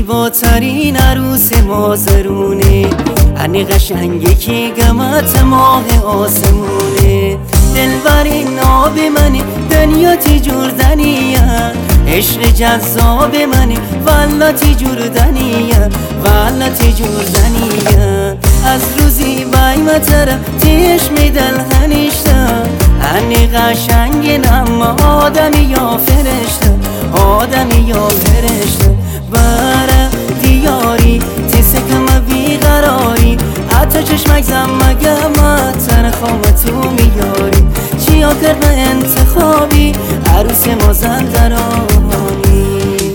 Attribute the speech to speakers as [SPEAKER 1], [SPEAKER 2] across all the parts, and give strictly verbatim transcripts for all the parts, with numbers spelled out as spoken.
[SPEAKER 1] زیباترین عروس مازرونه، هنی قشنگه که گمت ماه آسمونه. دلبری ناب منی دنیا تی جردنیه، عشق جذاب منی والا تی جردنیه، والا تی جردنیه. از روزی بای متره تیش میدل هنیشته، هنی قشنگه اما آدمی یا فرشته، آدمی یا فرشته. بره دیاری تی سکم بیقراری، حتی چشمک زمگه ما تنخوام تو میاری. چیا کرده انتخابی عروس مازندرانی.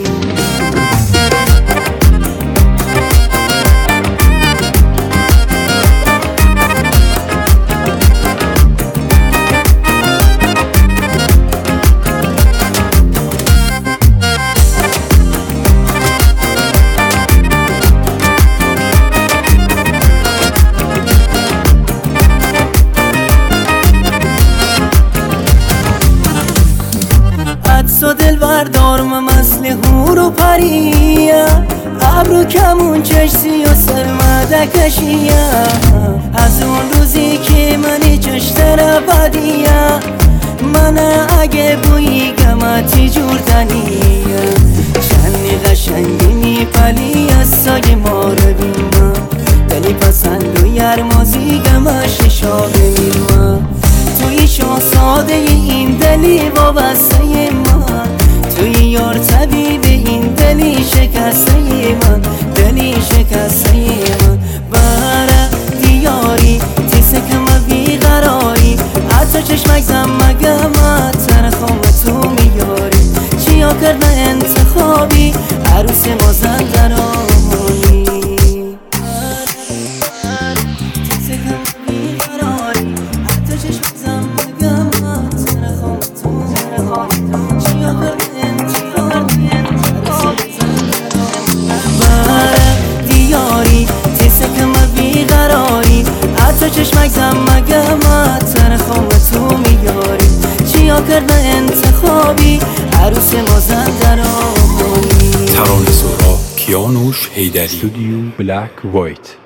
[SPEAKER 1] سو دل بردارم مثل هور و پریه، ابرو کمون چشتی و سرمده کشیه. از اون روزی که منی چشتر بدیه، من اگه بویی گمتی جوردنیه. چنی قشنگی میپلی از سای ما رو بیمه، دلی پسند و یرمازی گمش شاقه میمه. توی شاهزاده این دلی وابسته من، توی یار طبیب این دلی شکسته من، دلی شکسته من. بره دیاری تی سکم بیقراری، حتی چشمک زمگه ما تنخوام تو میاری. چیا کرده انتخابی عروس مازندرانی. چشمک زمگه ما تنخوام تو میاری. چیا کرده انتخابی عروس مازندرانی.
[SPEAKER 2] ترانه سرا کیانوش حیدری، استودیو بلک وایت.